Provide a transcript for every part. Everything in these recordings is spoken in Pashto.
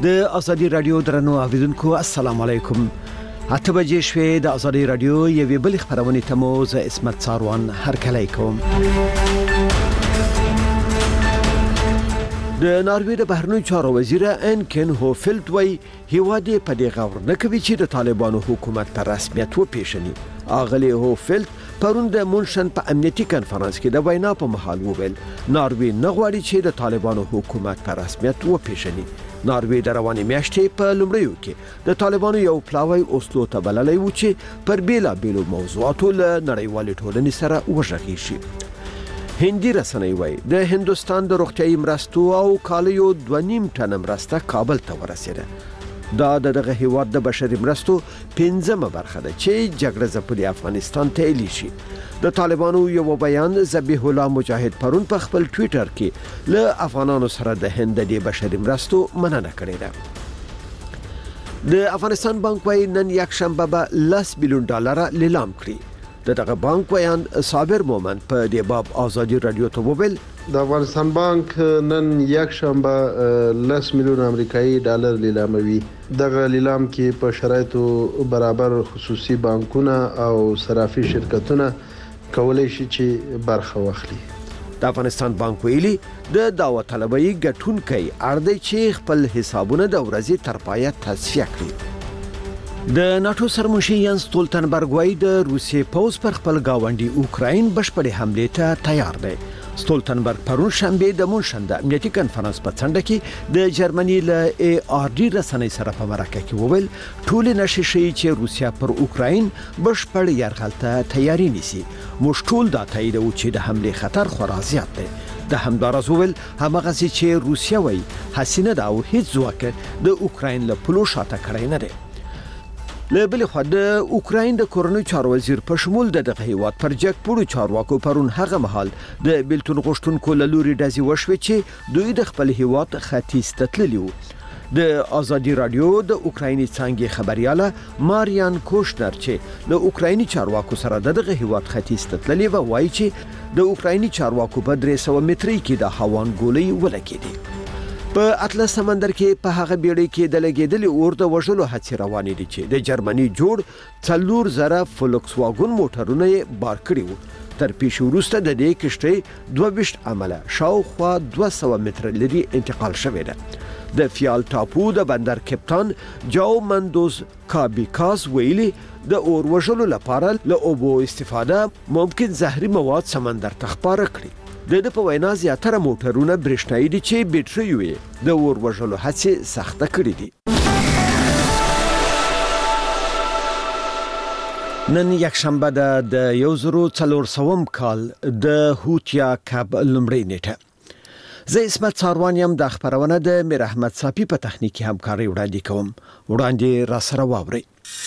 د ازادي رادیو درنو اوریدونکو السلام علیکم. 8 بجې شوې د ازادي رادیو یوې بل خبرونه ته مو ز اسمت څاروان هرکلی کوم. د ناروې د بهرنیو چارو وزیر انکن هوفلد وی هیواد په دې غور نه کوي چې د طالبانو حکومت په رسمیت وپیژني. اغلی هوفلد پرون د مونشن په امنیتي کنفرانس کې د وینا په محل وویل ناروې نه غواړي چې د طالبانو حکومت په رسمیت وپیژني. ناروې د روانې میاشتې په لومړیو کې د طالبانو یو پلاوی اوسلو ته بللی و چې پر بیلابیلو موضوعاتو له نړیوالې ټولنې سره وغږیږي شي. هندي رسنۍ وایي د هندوستان د روغتیايي مرستو او کالیو 2.5 ټن مرسته کابل ته ورسېده. دا دغه هیواد د بشري مرستو 15مه برخه ده چې جګړه ځپلي افغانستان ته ایلی شي. د طالبانو یو بیان ذبیح الله مجاهد پرون په خپل ټوئیټر کې له افغانانو سره د هند د بشري مرستو مننه کړې ده. د افغانستان بانک وايي نن یک شنبه به $10 بلیون لیلام کړي. دغه بانک بیان صابر مومن په دې باب ازادي رادیو ته وویل د افغانستان بانک نن یک شنبه $10 میلیون امریکایي ډالر لیلاموي. دغه لیلام کې په شرایطو برابر خصوصي بانکونه او صرافي شرکتونه کولای شي چې برخه واخلي. د افغانستان بانک ویلي د داوطلبۍ ګټونکي اړ دی چې خپل حسابونه د ورځې تر پایه تصفیه کړي. د ناتو سرمنشي یانس ستولتنبرګ وايي د روسیې پوځ پر خپل گاونډي اوکراین بشپړې حمله ته تیار دی. ستولتنبرګ پرون شنبه د مونشن د امنیتي کنفرانس په څنډه کې د جرمني له ARD رسنۍ سره په مرکه کې وویل ټول نشي شي چې روسیا پر اوکراین بشپړ یرغل ته تیاری نیسي. موږ ټول دا تایید و چې د حمله خطر خورا زیات دی. د همدارز وویل همغه چې روسیا وایي حسینه دا او هیڅ ځواک د اوکراین له پلو شاته کړی نه دی. له بل خوا د اوکراین د کورنۍ چارو وزیر په شمول دغه هیواد پر جګ پوړو چارواکو پرون هغه مهال د بیلتون غوښتونکو له لوري داسې وشوي چې دوی د خپل هیواد ختیځ ته تللي وو. د ازادي رادیو د اوکرایني څانګې خبرياله ماریان کوشنر چې له اوکرایني چارواکو سره دغه هیواد ختیځ ته تللي و وایي چې د اوکرایني چارواکو په 300 متري کې د هاوان ګولۍ ولګېدې. په اطلس سمندر کې په هغه بیړۍ کې د لګېدلې اور د وژلو هڅې روانې دي چې د جرمني جوړ 4,000 فولکس واګن موټرونه بار کړي وو. تر پیښې وروسته د دې کشتۍ 22 عمله شاوخوا 200 متر لري انتقال شوې ده. د فیال ټاپو د بندر کپتان جاو مندوز کابیکاس ویلي د اور وژلو لپاره له اوبو استفاده ممکن زهري مواد سمندر ته خپاره کړي. د په وینا زیاتره موټرونه برېښنايي دي چې بیټرۍ وي د اور وژلو هڅې سخته کړې دي. نن یک شنبه د 1400 کال د هوتیا کب لومړی نیټه. زه اسمت څاروان یم. د خبرونه د میر احمد صافي په تخنیکی همکاري وړاندې کوم. وړاندې را سره واورئ.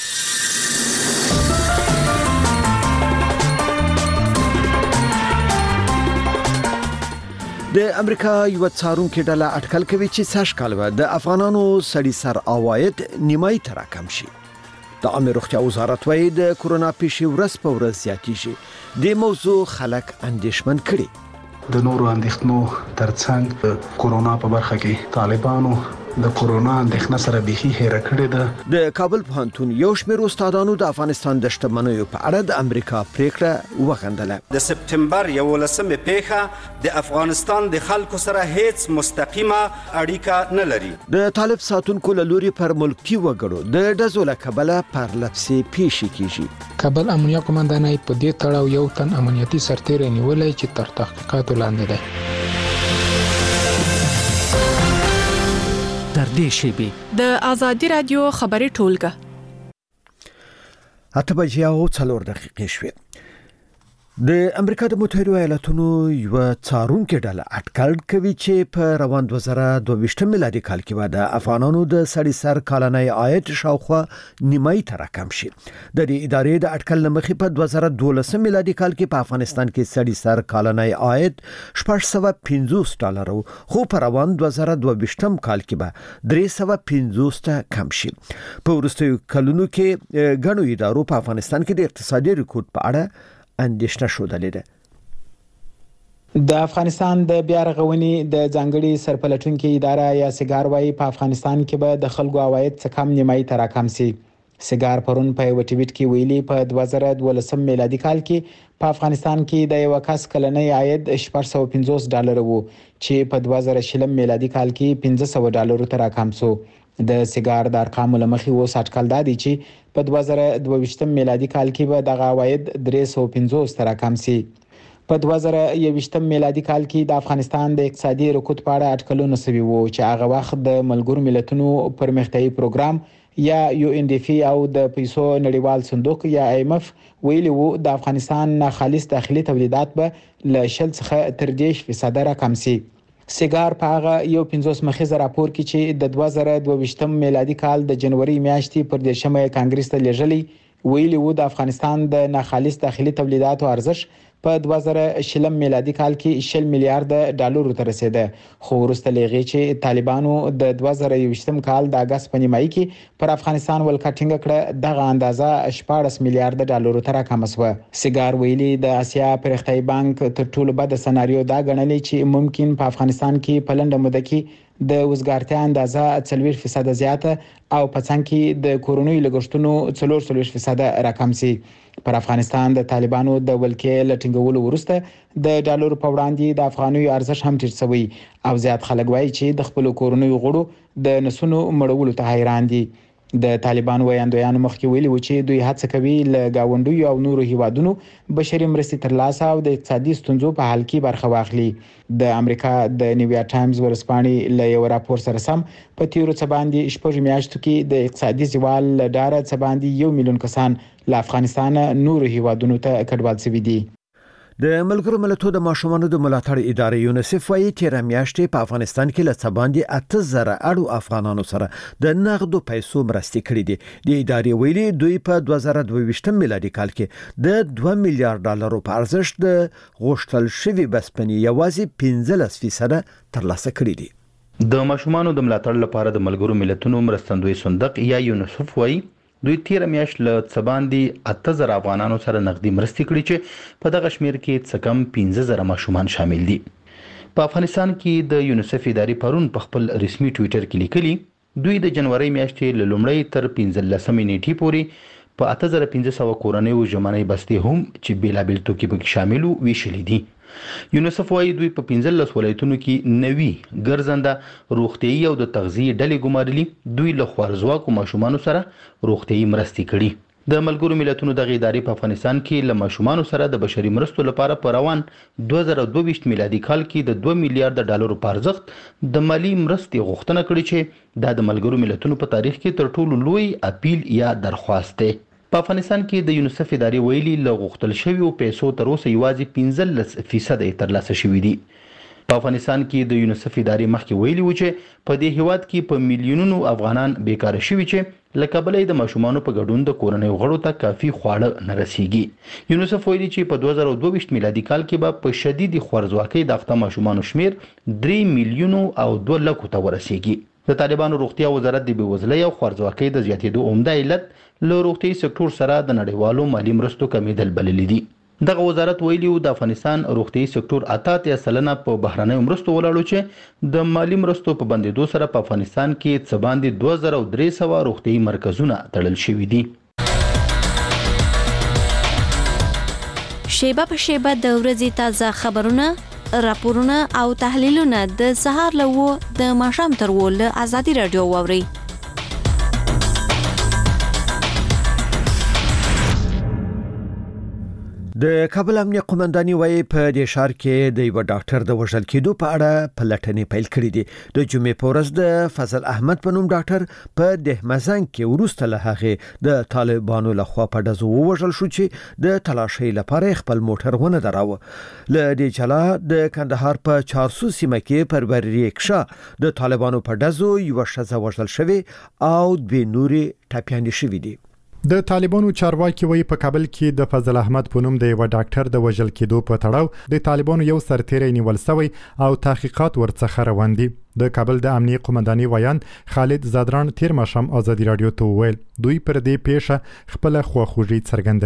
د امریکا یو څارونکو ډله اټکل کوي چې سږ کال د افغانانو سړي سر عواید نیمای تر کم شي. د عامه روغتیا وزارت وايي د کورونا پیښې ورځ په ورځ زیاتېږي. د موضوع خلک اندېښمن کړي. د نورو اندېښنو ترڅنګ کورونا په برخه کې طالبانو د کورونا اندېښنه سره بيخي هېره کړې ده. د کابل پوهنتون یو شمېر استادانو د افغانستان د شتمنیو په اړه د امریکا پریکړه وغندله. د سپتمبر 11مه پیښه د افغانستان د خلکو سره هیڅ مستقیمه اړیکه نه لري. د طالب ساتونکو له لوري پر ملکي وګړو د ډزو له کبله پرلپسې پیښې کیږي. کابل امنیه قومندانۍ په دې تړاو یو تن امنیتي سرتیری نیولای چې تر تحقیقاتو لاندې دی. در دې شیبې د ازادي رادیو خبري ټولګه 8 بجې او 4 دقیقې شوې. د امریکا د متحده ایالاتونو یو څارونکو ډله اټکل کوي چې په روان 2022 میلادي کال کې د افغانانو د سړي سر کلنی عاید شاوخوا نیمای تر کم شي. د دې ادارې د اټکل لمخې په 2012 میلادي کال کې په افغانستان کې سړي سر کلنی عاید $650 خو په روان 2022 کال کې به $350 کم شي. په وروستیو کلونو کې غنو ادارو په افغانستان کې د اقتصادي ریکورډ په اړه اندېښنه شودلې ده. د افغانستان د بیا رغونې د ځانګړي سرپلټونکو اداره یا سیګار وايي په افغانستان کې به د خلکو عواید څخه کم نیمایي ته راکم سي. سیګار پرون په یو ټویټ کې ویلي په 2012 میلادي کال کې په افغانستان کې د یو کس کلنی عاید $450 وو چې په 2020 میلادي کال کې $500 ته راکم سو. د سیګار د ارقامو لمخې و ساتکل دادي چې په 2022 میلادي کال کې به د عواید $350 ته راکم سي. په 2021 میلادي کال کې د افغانستان د اقتصادي رکود په اړه اټکلونه شوي وو چې هغه وخت د ملګرو ملتونو پرمختیايي پروګرام یا UNDP او د پیسو نړیوال صندوق یا IMF ویلي وو د افغانستان خالص داخلي تولیدات به له 0 څخه تر 10% راکم سي. سیګار په هغه یو 50 مخیزه راپور کې چې د 2022 میلادي کال د جنوري میاشتې پر 10مه کانګرس ته لیږلي ویلي وو د افغانستان د ناخالص داخلي تولیداتو ارزښت په 2020 میلادي کال کې $100 میلیارډ ته رسیده، خو وروسته لغې چې طالبانو د 2021 کال د اگست په نیمایي کې پر افغانستان ولکه ټینګه کړه دغه اندازه $14 میلیارډ ته راکم شوه. سیګار ویلي د آسیا پرختیايي بانک تر ټولو بد سناریو دا ګڼلې چې ممکن په افغانستان کې په لنډه موده کې د وزګارتیا اندازه 40% زیاته او په څنګ کې د کورونی لګښتونو 40% راکم سي. پر افغانستان د طالبانو د ولکې لټینګولو وروسته د ډالر په وړاندې د افغاني ارزښت هم ټیټ شوی او زیات خلک وایي چې د خپل کورونی غړو د نسونو مړولو ته حیران دي. د طالبان ویاندویانو مخکې ویلي و چې دوی هڅه کوي له گاونډیو او نورو هیوادونو بشري مرستې ترلاسه او د اقتصادي ستونزو په حل کې برخه واخلي. د امریکا د نیویارک ټایمز ورځپاڼې له یو راپور سره سم په تیرو څه باندې 6 میاشتو کې د اقتصادي زوال له ډاره څه باندې 1 میلیون کسان له افغانستان نورو هیوادونو ته کډوال شوي دي. د ملګرو ملتونو د ماشومانو د ملاتړ ادارې یونیسف وايي تیر میاشتې په افغانستان کې له څه باندې 8000 اړو افغانانو سره د نغدو پیسو مرستې کړې دي. د ادارې ویلي دوی په 2022 میلادي کال کې د $2 میلیارډ په ارزښت د غوښتل شوی بسپنې یوازې 15% ترلاسه کړې دي. د ماشومانو د ملاتړ لپاره د ملګرو ملتونو مرستندوی صندوق یا یونیسف وايي دوی تیر میاشت له څه باندې 8000 افغانانو سره نقدي مرستې کړې چې په دغه شمیر کې څه کم 15000 ماشومان شامل دي. په افغانستان کې د یونیسف ادارې پرون په خپل رسمي ټویټر کې لیکلي دوی د جنوري میاشتې له لومړۍ تر 15 نیټې پورې په 8500 کورنیو ژمنۍ بستې هم چې بیلابل توکي پکې شامل وو ویشلې دي. یونیسف وايي دوی په 15 ولایتونو کې نوي ګرځنده روغتيایي او د تغذیه ډلې ګمارلي دوی له خوارزواکو ماشومانو سره روغتيایي مرستې کړي. د ملګرو ملتونو د ادارې په افغانستان کې له ماشومانو سره د بشري مرستو لپاره په روان 2022 میلادي کال کې د $2 میلیارډ په ارزښت د مالی مرستې غوښتنه کړې چې دا د ملګرو ملتونو په تاریخ کې تر ټولو لوی اپیل یا درخواست دی. په افغانستان کې د یونیسف ادارې ویلي له غوښتل شویو پیسو تر اوسه یوازې 15% ترلاسه شوي دي. په افغانستان کې د یونیسف ادارې مخکې ویلي و چې په دې هیواد کې په میلیونونو افغانان بیکاره شوي چې له کبله د ماشومانو په ګډون د کورنۍ غړو ته کافي خواړه نه رسیږي. یونیسف ویلي چې په 2022 میلادي کال کې به په شدید خوارزواکۍ د اخته ماشومانو شمیر 3 میلیونو او 2 لکو ته ورسیږي. د طالبانو روغتیا وزارت د بېوزلۍ او خوارزواکۍ د زیاتېدو عمده علت له روغتیايي سکتور سره د نړیوالو مالی مرستو کمیدل بللي دي. دغه وزارت ویلي د افغانستان روغتیايي سکتور 88% په بهرنیو مرستو ولاړو چې د مالی مرستو په بندیدو سره په افغانستان کې څه باندې 2300 روغتیايي مرکزونه تړل شوي دي. شیبه په شیبه د ورځې تازه خبرونه، راپورونه او تحلیلونه د سهار له د ماښام تر له آزادي رادیو واوري. د کابل امنیه قومنداني وايي په دې ښار کې د یو ډاکټر د وژل کېدو په اړه پلټنې پیل کړې دي. د جمعې په ورځ د فضل احمد په نوم ډاکټر په دهمزنګ کې وروسته له هغې د طالبانو لخوا په ډزو ووژل شو چې د تلاشۍ لپاره خپل موټر ونه دراوه. له دې جلا د کندهار په 400 سیمه کې پر بریکشا د طالبانو په ډزو یو ښځه وژل شوې او 2 نورې ټپیانې شوې دي. د طالبانو چارواکي وایي په کابل کې د فضل احمد په نوم د یو ډاکټر د وژل کېدو په تړاو د طالبانو یو سرتیری نیول شوی او تحقیقات ورڅخه روان دي. د کابل د امنیه قومنداني ویان خالد زادران تیر ماښام آزادي رادیو ته وویل دوی پر دې پیښه خپل خواخوږي څرګندوي.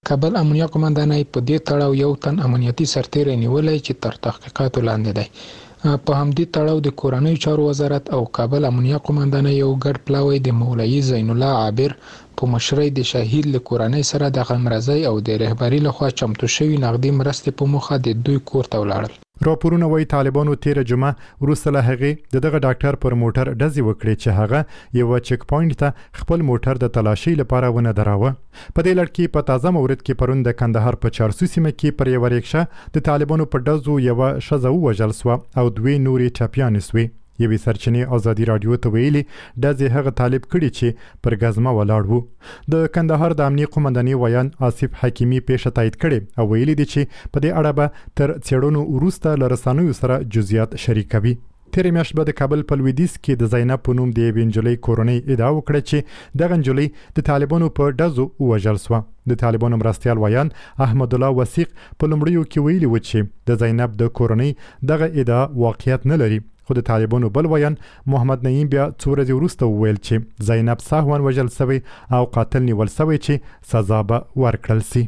کابل امنیه قومندانۍ په دې تړاو یو تن امنیتي سرتیری نیولای چې تر تحقیقاتو لاندې دی. په همدې تړاو د کورنۍ چارو وزارت او کابل امنیه قومندانۍ یو ګډ پلاوی د مولوي زین الله عابر په مشرۍ د شهید له کورنۍ سره د غمرزۍ او د رهبری لخوا چمتو شوی نقدي مرستې په مخه د دوی کور ته ولاړل. راپورونه وايي طالبانو تیر جمعه وروسته له هغې دغه ډاکټر پر موټر ډزې وکړې چې هغه یو چک پوینټ ته خپل موټر د تلاشي لپاره ونه دراوه. په دې لړ کې په تازه مورد کې پرون د کندهار په چارسو سیمه کې پر یو ریکشه د طالبانو په ډزو یو ښځه ووژل سوه او دوی نورې ټپیانې سوې. یوې سرچینې ازادي رادیو ته ویلي ډزې هغه طالب کړي چې پر ګزمه ولاړ وو. د کندهار د امنیه قومندانۍ ویان آصف حکیمي پیښه تایید کړې او ویلي دي چې په دې اړه به تر څېړنو وروسته له رسنیو سره جزئیات شریکوي. تېرې میاشت به د کابل په لویدیځ کې د زینب په نوم د یوې نجلۍ کورنۍ ادعا وکړه چې دغه نجلۍ د طالبانو په ډزو ووژل سوه. د طالبانو مرستیال ویان احمد الله وثیق په لومړیو کې ویلي و چې د زینب د کورنۍ دغه ادعا واقعیت نه لري. خو د طالبانو بل ویان محمد نعیم بیا څو ورځې وروسته وویل چې زینب سهوا وژل سوی او قاتل نیول سوی چې سزا به ورکړل سي.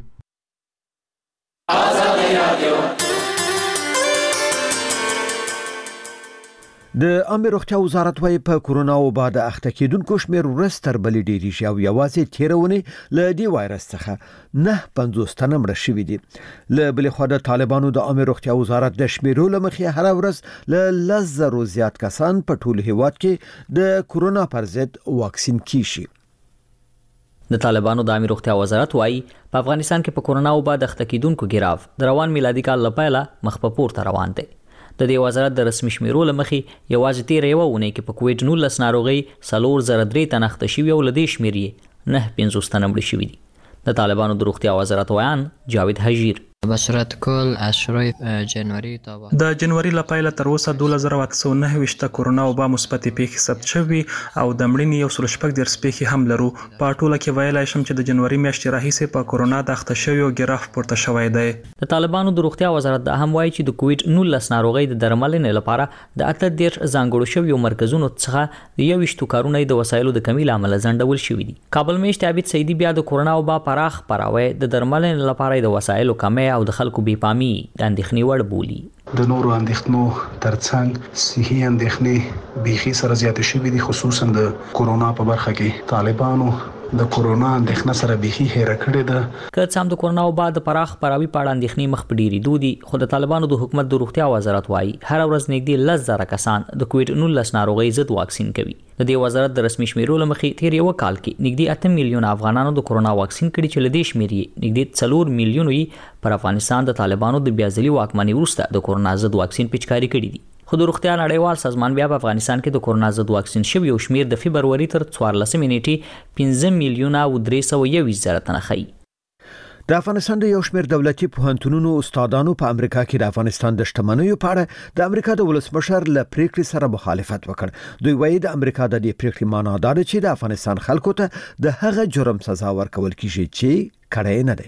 د عامه روغتیا وزارت وايي په کورونا وبا د اخته کېدونکو شمېر ورځ تر بلې ډېریږي او یوازې تېره اونۍ له دې وایرس څخه 950 تنه مړه شوي دي. له بلې خوا د طالبانو د عامه روغتیا وزارت د شمیرو له مخې هره ورځ له 10,000 زیات کسان په ټول هیواد کې د کورونا پر ضد واکسین کیږي. د طالبانو د عامه روغتیا وزارت وايي په افغانستان کې په کورونا وبا د اخته کېدونکو ګراف د روان میلادي کال لپاره مخ په پورته روان دی. د دې وزارت د رسمي شمیرو لمخې یوازې تیر یو ونې کې په کووډ 19 ناروغي 403 تنه اخته شوي او لدې شمیرې 950 تنه مړه شوي دي. د طالبانو د روغتیا وزارت ویان جاوید حجیر به صورت کل از شروع جنوری تا د جنوري لپاره تر اوسه 2829 کورونا وبا مثبت پیښې ثبت شوي او د مړینې یو سل شپږ درس پیښې هم لرو. په ټوله کې ویلای شم چې د جنوري میاشتې راهیسې په کورونا د اخته شویو ګراف پورته شوی دی. د طالبانو د روغتیا وزارت د هم وایي چې د کووډ 19 ناروغي د درملنې لپاره د 38 ځانګړو شویو مرکزونو څخه د 21 کارونه د وسایلو د کمی لامل ځنډول شوي دي. کابل میشت عابد سیدی بیا د کورونا وبا پراخ پراوي د درملنې لپاره د وسایلو کمی او د خلکو بې پامي د اندېښنې وړ بولي. د نورو اندېښنو ترڅنګ صحي اندېښنې بیخي سره زیاتې شوي دي، خصوصا د کورونا په برخه کې طالبانو د کورونا اندېښنه سره بیخي هېره کړې ده. که څه هم د کورونا وبا د پراخ پراوي په اړه اندېښنې مخ په ډېرېدو دي، خو د طالبانو د حکومت د روغتیا وزارت وایي هر ورځ نږدې 10,000 کسان د کووډ 19 ناروغۍ ضد واکسین کوي. د دې وزارت د رسمي شمیرو له مخې تیر یو کال کې نږدې 8 میلیون افغانانو د کورونا واکسین کړي چې له دې شمیرې نږدې 4 میلیون یې پر افغانستان د طالبانو د بیازلي واکمنۍ وروسته د کورونا ضد واکسین پیچکاري کړي دي. خو د روغتیا نړیوال سازمان بیا په افغانستان کې د کورونا ضد واکسین شوی او شمیر د فبرवरी تر 14 نیټې 15 میلیونه او 321 زره تنه ښیي. د افغانستان د یو شمېر دولتي پوهنتونونو استادانو په امریکا کې د افغانستان د شتمنیو په اړه د امریکا د ولسمشر له پریکړې سره مخالفت وکړ. دوی وایي د امریکا د دې پریکړې معنا دا ده چې د افغانستان خلکو ته د هغه جرم سزا ورکول کیږي چې کړی نه دی.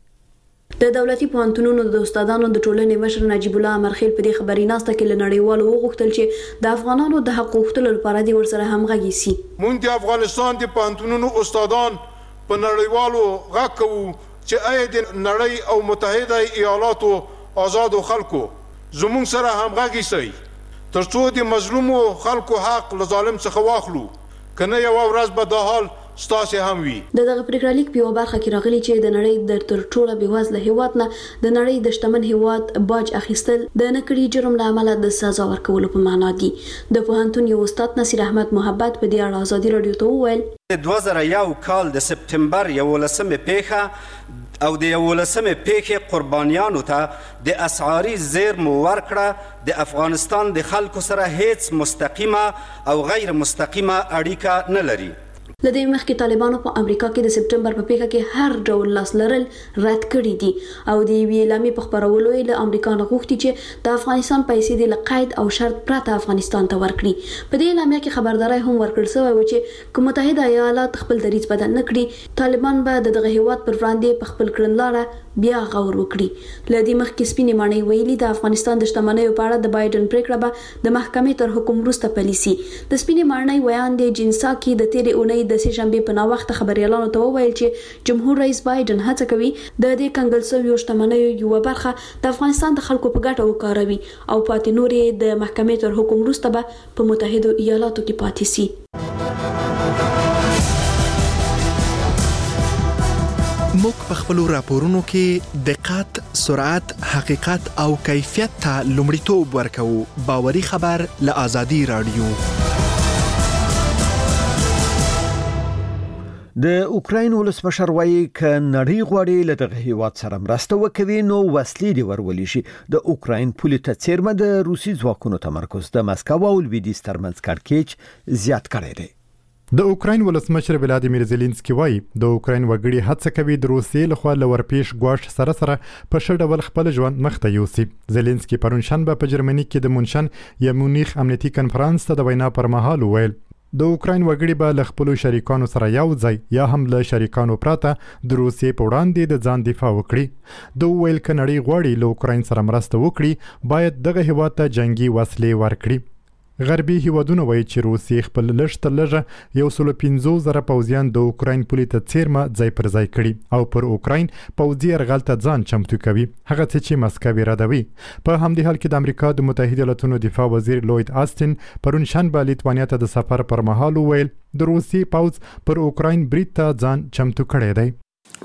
د دولتي پوهنتونونو د استادانو د ټولنې مشر نجیب الله امرخیل په دې خبري ناسته کې لنړیوالو وغوښتل چې د افغانانو د حق غوښتلو لپاره د ورسره همغږي سي. مونږ د افغانستان د پوهنتونونو استادان په نړیوالو غږ کوو چې اې د نړۍ او متحده ایالاتو آزادو خلکو زموږ سره همغږي سي ترڅو د مظلومو خلکو حق له ظالم څخه واخلو، کنه یو ورځ به د حال ستاسو هم وي. دغه پریکړه لیک په یو برخه کې راغلی چې د نړۍ د تر ټوله بېوزله هیواد نه د نړۍ د شتمن هیواد باج اخیستل د نکړي جرم له امله د سزا ورکولو په معنا دي. د پوهنتون یو استاد نصیر احمد محبت په دې اړه ازادي رادیو ته وویل 2001 کال د سپتمبر 11 پیښه او د 11 پیښې قربانیانو ته د اسعاري زیرمو ورکړه د افغانستان د خلکو سره هیڅ مستقیمه او غیر مستقیمه اړیکه نه لري. لدې مخکې طالبانو په امریکا کې د سپټمبر په پیښه کې هر ډول لاس لرل رد کړي دي او د یوې اعلامیې په خپرولو یې له امریکا نه غوښتي چې د افغانستان پیسې د قید او شرط پرته افغانستان ته ورکړي. په دې اعلامیه کې خبرداري هم ورکړل شوې و چې کوم متحده ایالات خپل دریځ بدل نه کړي طالبان به دغه هیواد پر وړاندې په خپل کړنلاره بیا غور وکړي. لدی مخکې سپینې ماڼۍ ویلي د افغانستان د شتمنیو په اړه د بایدن پریکړه به د محکمې تر حکم وروسته پلي شي. د سپینې ماڼۍ ویان د جنساکي د تیرې اونۍ د سه شنبه په ناوخته خبريالانو ته وویل چې جمهور رئیس بایدن هڅه کوي د دې کنګل شویو شتمنیو یو برخه د افغانستان د خلکو په ګټه وکاروي او پاتې نورې د محکمې تر حکم وروسته به په متحده ایالاتو کې پاتې شي. موږ په خپل راپورونو کې دقت، سرعت، حقیقت او کیفیت ته لومړیتوب ورکوو. باوري خبر له آزادي رادیو. د اوکراین ولسمشر وایي ک نړۍ غواړي له دغه هیواد سره مرسته وکړي نو وسلې دی ورولې شي. د اوکراین پولیس څیرمه د روسي ځواکونو تمرکز د مسکو او لویدیځ ترمنځ کړکېچ زیات کړی دی. د اوکراین ولسمشر ولادیمیر زيلنسکي وایي د اوکراین وګړي هڅه کوي د روسیې لخوا لورپېش ګواښ سره په ښه ډول خپل ژوند مخته یوسي. زيلنسکي پرون شنبه په جرمني کې د مونشن یا مونیخ امنیتي کنفرانس ته د وینا پر مهال ویل د اوکراین وګړي به له خپل شریکانو سره یو ځای یا هم له شریکانو پراته د روسیې په وړاندې د ځان دفاع وکړي. د ویل ک نړۍ غواړي له اوکراین سره مرسته وکړي باید دغه هیواد ته جنگي وسلې ورکړي. غربي هیوادونه وایي چې روسیې خپل لږ تر لږه 150,000 پوځیان د اوکراین پولیس ته څیرمه ځای پر ځای کړي او پر اوکراین پوځي یرغل ته ځان چمتو کوي، هغه څه چې مسکو ردوي. په همدې حال کې د امریکا د متحده ایالاتونو دفاع وزیر لوید آستن پرون شنبه لیتوانیا ته د سفر پر مهال ویل د روسیې پوځ پر اوکراین برید ته ځان چمتو کړی دی.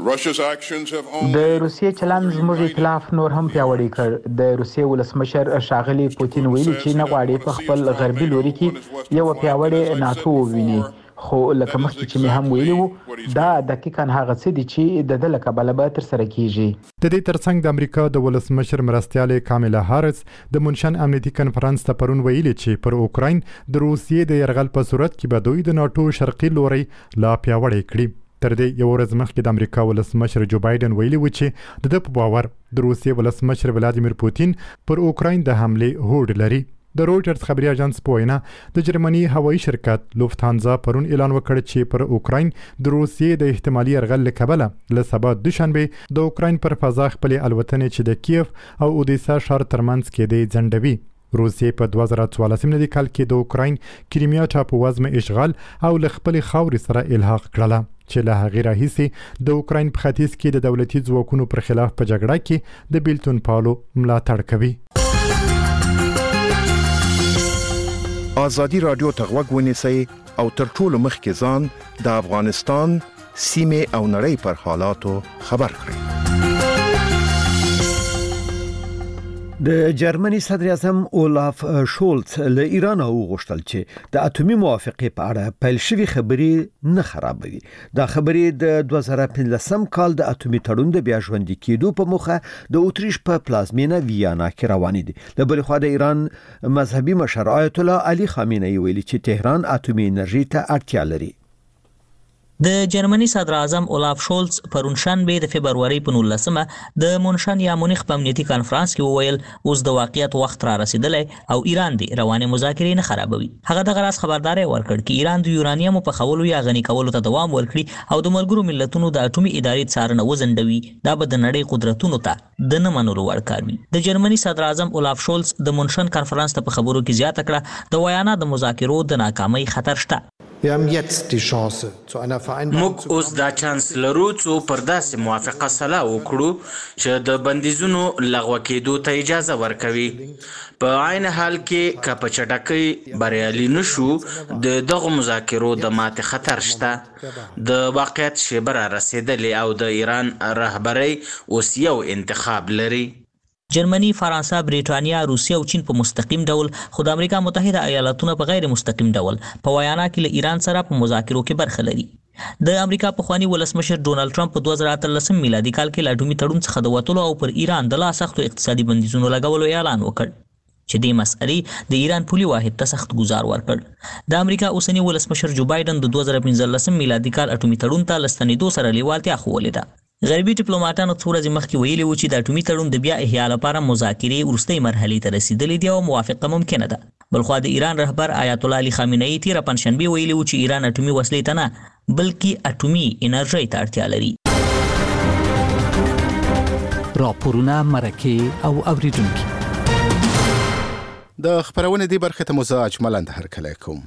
د روسیې چلند زموږ ائتلاف نور هم پیاوړی کړ. د روسیې ولسمشر ښاغلي پوتین ویلي چې نه غواړي په خپل غربي لوري کې یو پیاوړی ناتو وویني، خو لکه مخکې چې مې هم ویلي وو دا دقیقاً هغه څه دي چې د له کبله به ترسره کیږي. د دې ترڅنګ د امریکا د ولسمشر مرستیاله کاملا هاریس د مونشن امنیتي کنفرانس ته پرون ویلي چې پر اوکراین د روسیې د یرغل په صورت کې به دوی د ناتو شرقي لوري لا پیاوړی کړي. تر دې یو ورځ مخکې د امریکا ولسمشر جو بایدن ویلي و چې د په باور د روسیې ولسمشر ولادیمیر پوتین پر اوکراین د حمله هوډ لري. د رويټرز خبري اژانس په وینا د جرمني هوایي شرکت لوفتهانزا پرون اعلان وکړ چې پر اوکراین د روسیې د احتمالي یرغل لکبله له سبا دوشنبه د اوکراین پر فضا خپل الوتنې چې د کیف او اودیسا ښار ترمنځ کې دی ځنډوي. روسیې په 2014 ملي کال کې د اوکراین کریمیا ټاپووزمه اشغال او له خپل خاورې سره الحاق کړله چې له هغې راهیسې د اوکراین په ختیځ کې د دولتي ځواکونو پر خلاف په جګړه کې د بیلتون پالو ملاتړ کوي. آزادي رادیو ته غوږ ونیسئ او تر ټولو مخکې ځان د افغانستان سیمې او نړۍ پر حالاتو خبر کړئ. د جرمني صدر اعظم اولاف شولز له ایران وغوښتل چې د اټومي موافقې په اړه پیل شوی خبرې نه خرابوي. دا خبرې د 2015 کال د اټومي تړون د بیا ژوندۍ کېدو په موخه د اوتریش په پلازمینه ویانا کې روانې دي. د بل خوا د ایران مذهبي مشر آیت الله علي خامنه‌ای ویلي چې تهران اټومي انرژي ته اړتیا لري. د جرمني صدر اعظم اولاف شولز پرون شنبه د فبرवरी په 19مه د مونشن یا مونیخ په امنیتي کانفرنس کې وویل اوس د واقعیت وخت را رسیدلی او ایران دی روانه مذاکرې نه خرابوي. هغه د غراس خبرداري ورکړ چې ایران د یورانیم په خولو یا غني کولو ته دوام ورکړي او د ملګرو ملتونو د اټومي ادارې څارنه وزندوي. دا به د نړۍ قدرتونو ته د نه منلو وړ کار وي. د جرمني صدر اعظم اولاف شولز د مونشن کانفرنس ته په خبرو کې زیاته کړه د ویانا د مذاکرو د ناکامۍ خطر شته. موږ اوس دا چانس لرو څو پر داسې موافقه سلا وکړو چې د بندیزونو لغوه کېدو ته اجازه ورکوي. په عین حال کې که په چټکۍ بریالي نشو د دغه مذاکرو د ماتې خطر شته. د واقعیت شیبه را رسیدلې او د ایران رهبرۍ اوس یو انتخاب لري. جرمني، فرانسه، بریټانیا، روسیه او چین په مستقیم ډول خو د امریکا متحده ایالاتونو په غیر مستقیم ډول په ویانا کې له ایران سره په مذاکرو کې برخه لري. د امریکا پخوانی ولسمشر ډونالد ټرمپ په 2013 میلادي کال کې له اټومي تړون څخه د وتلو او پر ایران د لا سختو اقتصادي بندیزونو لګولو اعلان وکړ چې د مسئلې د ایران پولي واحد ته سخت گزار ورکړ. د امریکا اوسنی ولسمشر جو بایدن د 2015 میلادي کال اټومي تړون ته لستنېدو سره لیوالتیا خوولې ده. غربي ډیپلوماټانو څو ورځې مخکې ویلي و چې د اټومي تړون د بیا احیا لپاره مذاکرې وروستۍ مرحلې ته رسیدلې دي او موافقه ممکنه ده. بلخوا د ایران رهبر آیت الله علي خامنه‌ای تیره پنجشنبه ویلي و چې ایران اټومي وسلې ته نه بلکې اټومي انرژي ته اړتیا لري. راپورونه، مرکې او اوریدونکي. د خبرونه دی برخه ته مو اجمل هرکلی کوم.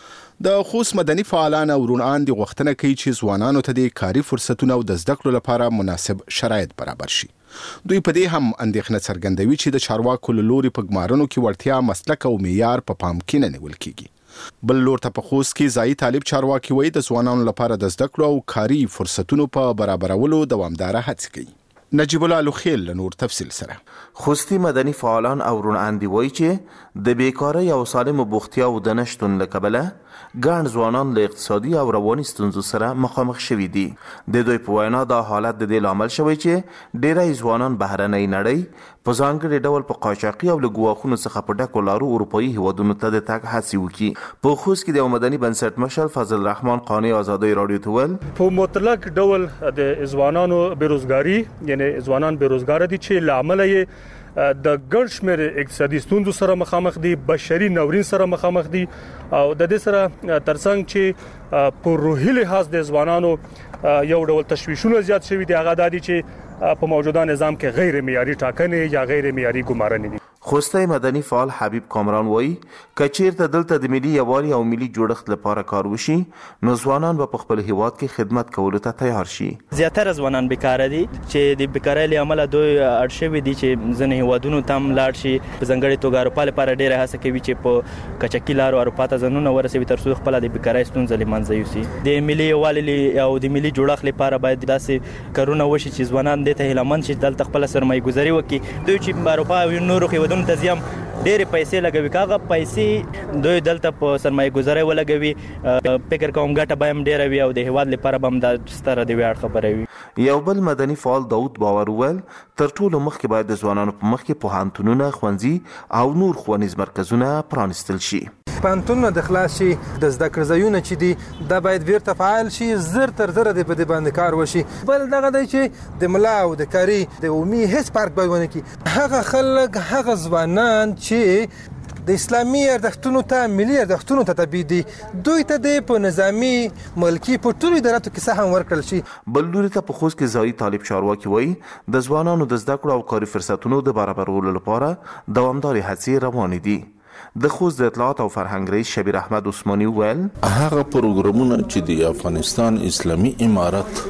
د خوست مدني فعالان او رونان د غوښتنه کوي چې ځوانانو ته د کاري فرصتونو او د زده کړو لپاره مناسب شرایط برابر شي. دوی په دې هم اندېښنه څرګندوي چې د چارواکو له لوري په ګمارنو کې وړتیا، مسلک او معیار په پام کې نه نیول کیږي. بل لور ته په خوست کې ځایي طالب چارواکي وایي د ځوانانو لپاره د زده کړو او کاري فرصتونو په برابرولو دوامداره هڅې کوي. نجیب الله لوخیل نور تفصیل سره. خوستی مدني فعالان او رونان دی وایي چې د بیکارۍ او سالم بوختیاو د نشتون له کبله ګڼ ځوانان له اقتصادي او رواني ستونزو سره مخامخ شوي دي. د دوی په وینا دا حالت د دې لامل شوی چې ډیری ځوانان بهرنۍ نړۍ په ځانګړي ډول په قاچاقي او له ګواښونو څخه په ډکو لارو اروپایي هیوادونو ته د تګ هڅې وکړي. په خوست کې د مدني بنسټ مشر فضل الرحمن قانی ازادۍ راډیو ته ویل په مطلق ډول د ځوانانو بیروزګاری یعنی ځوانان بیروزګار دي چې لامل یې د ګڼ شمېر اقتصادي ستونزو سره مخامخ دي، بشري ناورین سره مخامخ دي او د دې سره ترڅنګ چې په روحي لحاظ د ځوانانو یو ډول تشویشونه زیات شوي دي. هغه دا دي چې په موجوده نظام کې غیر معیاري ټاکنې یا غیر معیاري ګمارنې دي. خوستی مدني فعال حبیب کامران وایي که چیرته دلته د ملي یووالي او ملي جوړښت لپاره کار وشي نو ځوانان به په خپل هیواد کې خدمت کولو ته تیار شي. زیاتره ځوانان بیکاره دي چې د بیکارۍ له امله دوی اړ شوي دي چې ځینې هیوادونو ته هم لاړ شي. په ځانګړې توګه اروپا لپاره ډېره هڅه کوي چې په کچکي لارو اروپا ته ځانونه ورسوي تر څو خپله د بیکارۍ ستونزه له منځه یوسي. د ملي یووالي او د ملي جوړښت لپاره باید داسې کارونه وشي چې ځوانان دې ته هیلهمند شي دلته خپله سرمایه ګذاري وکړي. دوی چې اروپا او نورو هیوادونو ته ځي هم ډېرې پیسې لګوي، هغه پیسې دوی دلته په سرمایه ګذارۍ ولګوي. فکر کوم ګټه به هم ډېره وي او د هیواد لپاره به هم دا ستره د ویاړ خبره وي. یو بل مدني فعال داود باور وویل تر ټولو مخکې باید د ځوانانو په مخ کې پوهنتونونه، ښوونځي او نور ښوونیز مرکزونه پرانیستل شي. پوهنتونونه د خلاص شي، د زده کړې ځایونه چې دي دا باید بیرته فعال شي، زر تر زره د په دې باندې کار وشي. بل دغه دی چې د ملا او د کاري د عمومي هیڅ فرق باید ونه کړي. هغه خلک، هغه ځوانان چې د اسلامي ارزښتونو ته، ملي ارزښتونو ته تابع دي، دوی ته د په نظامي ملکي په ټولو اداراتو کې سهم ورکړل شي. بل لوري ته په خوست کې ځایي طالب چارواکي وایي د ځوانانو د زده کړو او کاري فرصتونو د برابرولو لپاره دوامدارې هڅې روانې دي. د خوست د اطلاعات او فرهنګ رئیس شبیر احمد عثماني ویل هغه پروګرامونه چې د افغانستان اسلامي امارت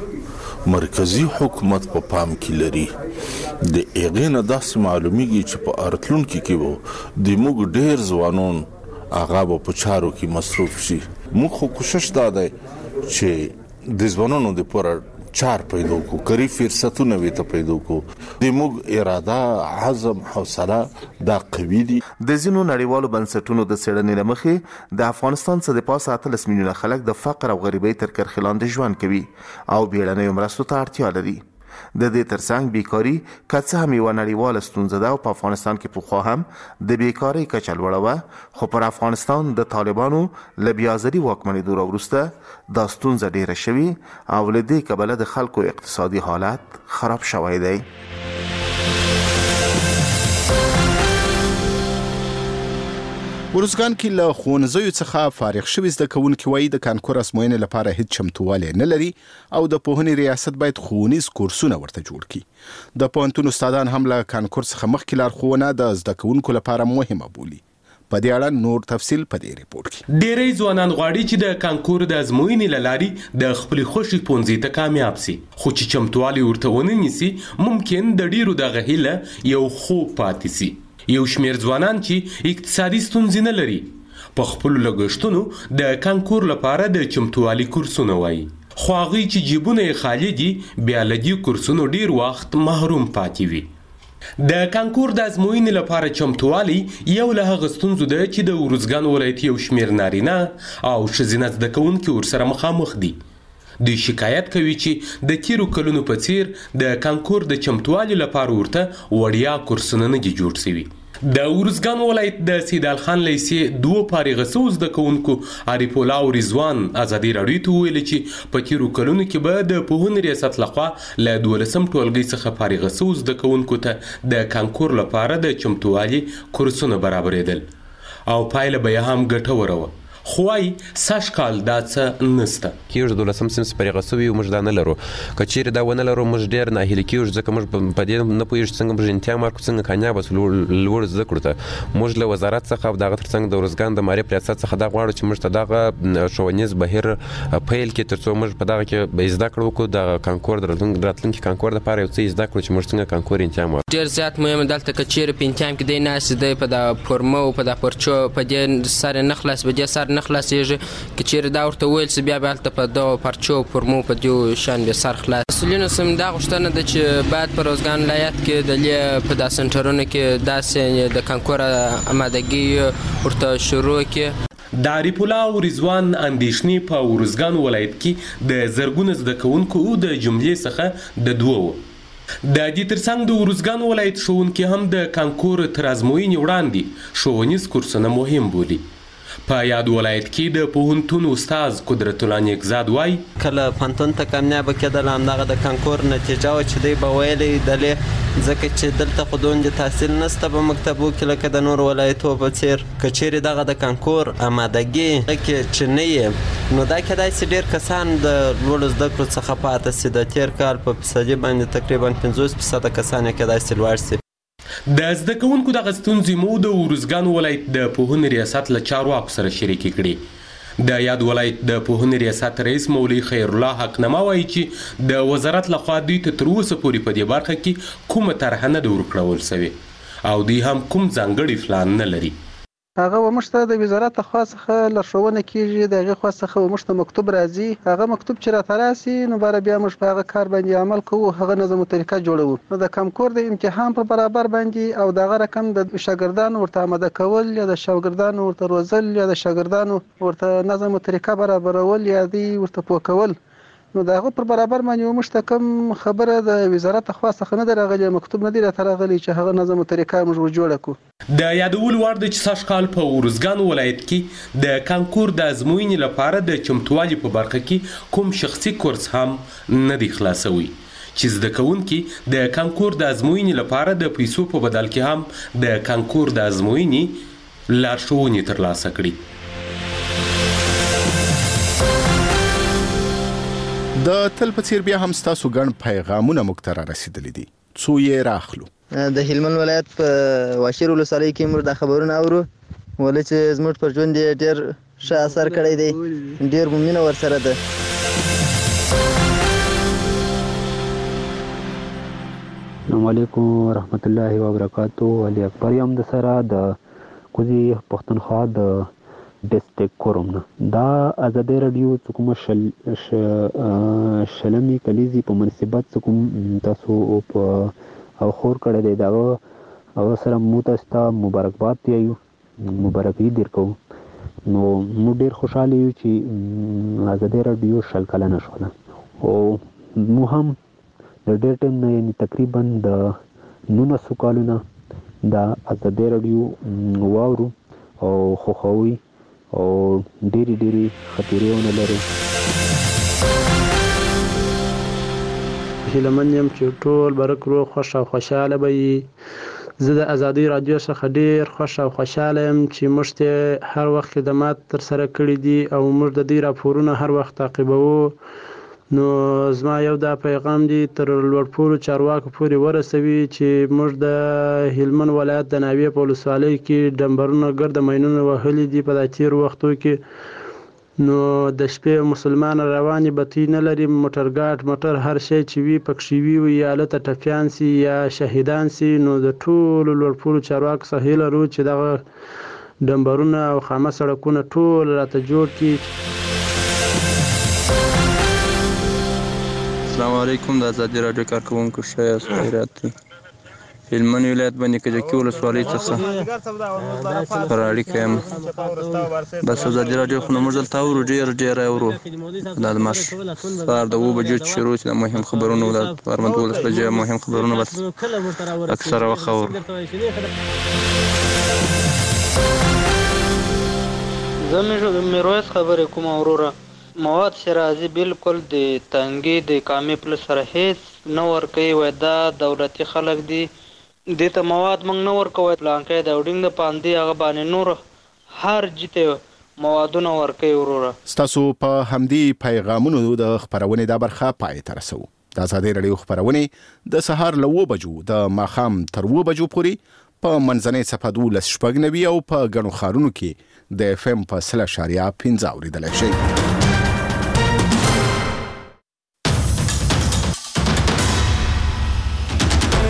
مرکزی حکومت په پام کې لري د اغه نه داسې معلومیږي چې په ارتلونکو کې وو د موږ ډیر ځوانون هغه په چارو کې مصروف شي. موږ خو کوشش دا دی چې د ځوانانو د پوره چار پیدا کو، کری فرصتونه وي ته پیدا کو. د موږ اراده، عزم، حوصله دا قوي دي. د ځینو نړیوالو بنسټونو د څېړنې له مخې د افغانستان څخه د پاسه 18 میلیونه خلک د فقر او غریبۍ تر کرښې لاندې ژوند کوي او بیړنیو مرستو ته اړتیا لري. د دې ترڅنګ بیکاری که څه هم یوه نړیواله ستونزه ده او په افغانستان کې پخوا هم د بیکارۍ کچه لوړه وه، خو پر افغانستان د طالبانو له بیازري واکمنېدو راوروسته دا ستونزه ډیره شوې او له دې کبله د خلکو اقتصادي حالت خراب شوی دی. ورزګان کې له ښوونځیو څخه فارغ شوي زده کوونکي وایي د کانکور ازموینې لپاره هیڅ چمتووالی نه لري او د پوهنې ریاست باید ښوونیز کورسونه ورته جوړ کړي. د پوهنتون استادان هم له کانکور څخه مخکې لارښوونه د زده کوونکو لپاره مهمه بولي. په دې اړه نور تفصیل په دې ریپورت کې. ډېری ځوانان غواړي چې د کانکور د ازموینې له لارې د خپلې خوښې پوهنځي ته کامیاب سي، خو چې چمتووالی ورته ونه نیسي ممکن د ډېرو دغه هیله یو خوب پاتې سي. یو شمیر ځوانان چې اقتصادي ستونزې نه لري په خپلو لګښتونو د کانکور لپاره د چمتووالي کورسونه وایي، خو هغوی چې جیبونه یې خالي دي بیا له دې کورسونو ډیر وخت محروم پاتې وي. د کانکور د ازموینې لپاره چمتووالی یو له هغه ستونزو ده چې د ارزګان ولایت یو شمیر نارینه او ښځینه زده کوونکي ورسره مخامخ دي. دوی شکایت کوي چې د تیرو کلونو په څیر د کانکور د چمتووالي لپاره ورته وړیا کورسونه نه دي جوړ شوي. د ارزګان ولایت د سیدال خان لیسې دوه فارغه شوو زده کوونکو عارف الله او رضوان ازادي راډیو ته ویل چې په تیرو کلونو کې به د پوهنې ریاست لخوا له 12 ټولګي څخه فارغه شوو زده کوونکو ته د کانکور لپاره د چمتووالي کورسونه برابرېدل او پایله به هم ګټوره وه، خوای ساش کال دا څه نسته کیږي 12 سم پرې غسوي موږ دا نه لرو کچېر دا ونه لرو موږ ډیر نه هلي کیږي ځکه موږ په دې نه پوهیږو څنګه موږ انتیا مارکو څنګه کامیاب وسلو لوړ زده ته موږ له وزارت څخه دغه ترڅنګ د ورزګان د مالیې ریاست څخه دا غواړو چې موږ ته دغه ښوونیز بهیر پیل کې ترڅو موږ په دغه کې به زده کړو کو د کانکور راتلونکي کانکور لپاره یو څه زده کړو چې موږ څنګه کانکور امتحان ورکړو ډیر زیات مهم دلته کچېر په امتحان کې دی ناس دی په د فورمو په د پرچو په دې سره نه خلاص به دې سره نه خلاصېږي کچېر دا ورته ویل چې بیا به هلته په دغه پرچو فورمو په دې شان به سر خلاص مسؤلینو سم دا غوښتنه ده چې باید په روزګان ولایت کې د په دا سنټرونو کې داسې د کانکور آمادګي ورته شروع کړي د عارف الله او رضوان اندېښنې په ورزګان ولایت کې د زرګونه زده کوونکو د جملې څخه د دوو د دې ترڅنګ د ورزګان ولایت ښوونکي هم د کانکور تر ازموینې وړاندې ښوونیز کورسونه مهم بولي په یاد ولایت کې د پوهنتون استاد قدرت الله نیکزاد وای کله پوهنتون ته کامیاب کېدل همدغه د کانکور نتیجه و چې دی به ویلی دلې ځکه چې دلته خو دومره تحصیل نشته په مکتبو کې لکه د نور ولایتو په څیر که چیرې دغه د کانکور آمادګي کې چې نه یې نو دا کېدای شي ډېر کسان د لوړو زده کړو څخه پاتې شي د تېر کال په فیصدي باندې تقریبا 50% کسان یې کېدای شي لوړ شي د زده کوونکو دغه ستونزې مو د ورزګان ولایت د پوهنې ریاست له چارواکو سره شریکې کړي د یاد ولایت د پوهنې ریاست رئیس مولوي خیر الله حقنما وایي چې د وزارت لخوا دوی ته تر اوسه پورې په دې برخه کې کومه طرحه نه ده ورکړول سوې او دوی هم کوم ځانګړی پلان نه لري هغه وموږ ته د وزارت خوا څخه لارښوونه کیږي د هغې خوا څخه وموږ ته مکتوب راځي هغه مکتوب چې راته راسي نو بیا موږ په هغه کار باندې عمل کوو هغه نظم و طریقه جوړوو نو د کانکور د امتحان په برابر باندې او دغه رقم د شاګردانو ورته آماده کول یا د شاګردانو ورته روزل یا د شاګردانو ورته نظم و طریقه برابرول یا دی ورته پوه کول نو دغه پر برابر باندې موږ ته کوم خبره د وزارت خوا څخه نه راغلی مکتوب نه دی راته راغلی چې هغه نظم او طریقه موږ جوړه کړو د یادول وړ د چې سږکال په ورزګان ولایت کې د کانکور د ازموینې لپاره د چمتووالي په برخه کې کوم شخصي کورس هم نه دی خلاصوي چې زده کوونکي د کانکور د ازموینې لپاره د پیسو په بدل کې هم د کانکور د ازموینې لارښوونې ترلاسه کړي د تل په څیر بیا هم ستاسو ګڼ پیغامونه موږ ته رارسېدلي دي څو یې راخلو د هلمند ولایت په واشیر ولسوالۍ کې موږ د خبرونه اورو ولې چې زموږ پر ژوند یې ډېر ښه اثر کړی دی ډېر مو مینه ورسره ده السلام علیکم ورحمت الله وبرکاتو علي اکبر یم د سره د کوزي پښتونخوا د ډسټریکټ کوروم نه دا ازادي رادیو کوم شلمي کلیزي په مناسبت کوم تاسو په او خور کړه دی دا او سره مو تاسو ته مبارکباد یو مبارکي درکو نو مو ډیر خوشاله یو چې ازادي رادیو شل کلنه شوه او مو هم د ډیر ټیم نه یعنی تقریبا د 19 کالونه د ازادي رادیو واورو او خوخوي او ډېری خطرونه لري هیلمن یم چې ټول برک روغ خوښ او خوشاله به زه د ازادي رادیو څخه ډېر خوښ او خوشاله یم چې موږ ته هر وخت خدمات ترسره کړي دي او موږ د دې راپورونه هر وخت تعقیبوو نو زما یو دا پیغام دی تر لوړپوړو چارواکو پورې ورسوي چې موږ د هلمند ولایت د ناوې په ولسوالۍ کې ډمبرونه ګرده ماینونه وهلي دي په دا تېرو وختو کې نو د شپې مسلمان روانې بتۍ نه لري موټر هر شی چې وي پکښې وي یا هلته ټپیان سي یا شهیدان سي نو د ټولو لوړپوړو چارواکو څخه هیله لرو چې دغه ډمبرونه او خامه سړکونه ټول راته جوړ کړي السلام علیکم د ازادي رادیو کارکوونکو ښه یاست خیرات دي هلمند ولایت باندې کجکي ولسوالۍ څخه پر اړیکه یم بس ازادي رادیو خو موږ دلته اورو ډېر اورو دا د ماش سهار د 9 بجو چې شروع چې د مهم خبرونه د 12 بجې مهم خبرونه بس اکثره وخت اورو زه میرویس خبرې کوم وروره مواد شرازي بالکل د تنګي د کامې پلس سره هیڅ نه ورکوي وای دا دولتي خلک دي دې ته مواد موږ نه ورکوی پلانکی د وډینګ د پاندې هغه باندې نور هر جته موادونه ورکوي وروره. ستاسو په همدې پیغامونو د خبرونې دا برخه پای ته رسو. د ازادي رادیو خبرونه د سهار له 9 بجو د ماښام تر 2 بجو پورې په منځنۍ صفحه 12 او په ګڼو ښارونو کې د FM په 100.15 اوریدلای شئ.